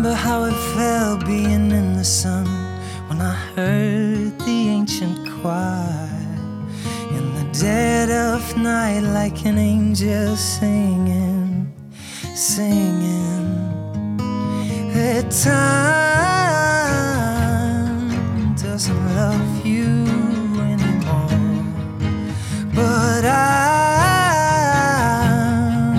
remember how it felt being in the sun when I heard the ancient choir in the dead of night, like an angel singing, singing. That time doesn't love you.